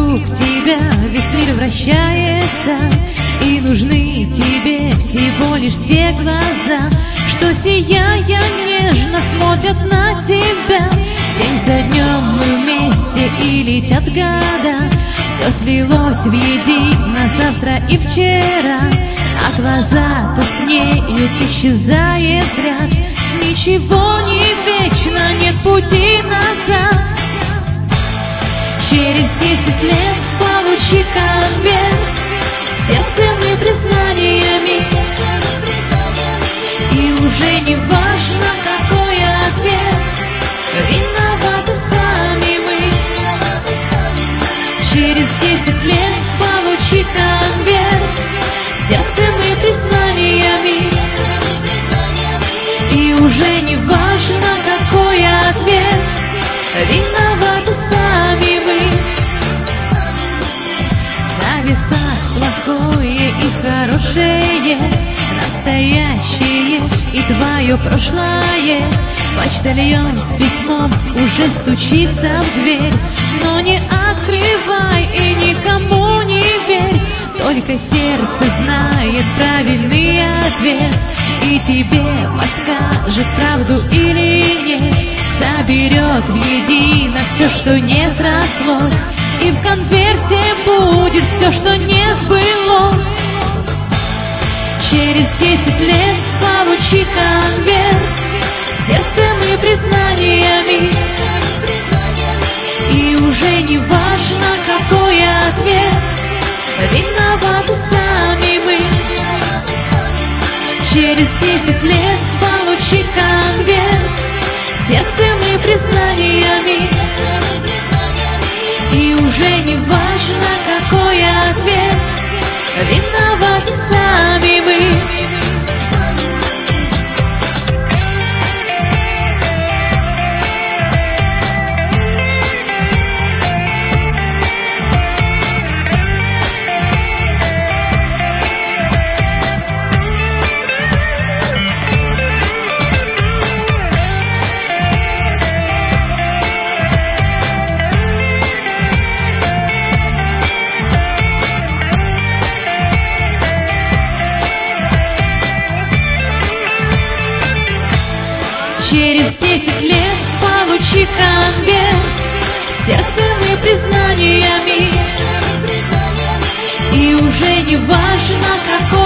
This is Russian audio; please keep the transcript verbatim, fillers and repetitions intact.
вокруг тебя весь мир вращается, и нужны тебе всего лишь те глаза, что, сияя нежно, смотрят на тебя. День за днем мы вместе, и летят года, все слилось в едино завтра и вчера, а глаза тускнеют, исчезает взгляд. Ничего не вечно, нет пути назад. Через десять лет получи конверт сердцем и признаниями, и уже не важно, какой ответ, виноваты сами мы. Через десять лет получи конверт сердцем и признаниями, и уже не важно, какой ответ, виноваты сами мы. На весах плохое и хорошее, настоящее и твое прошлое. Почтальон с письмом уже стучится в дверь, но не открывай и никому не верь. Только сердце знает правильный ответ, и тебе подскажет, правду или нет. Соберет в едино все, что не срослось, и в конверте будет все, что не сбылось. Через десять лет получи конверт сердцем и признаниями, и уже не важно, какой ответ, виноваты сами мы. Через десять лет получи конверт сердцем и признаниями, и уже не важно, какой ответ, виноваты сами мы. Через десять лет получи конверт сердцем и признаниями, и уже не важно, какой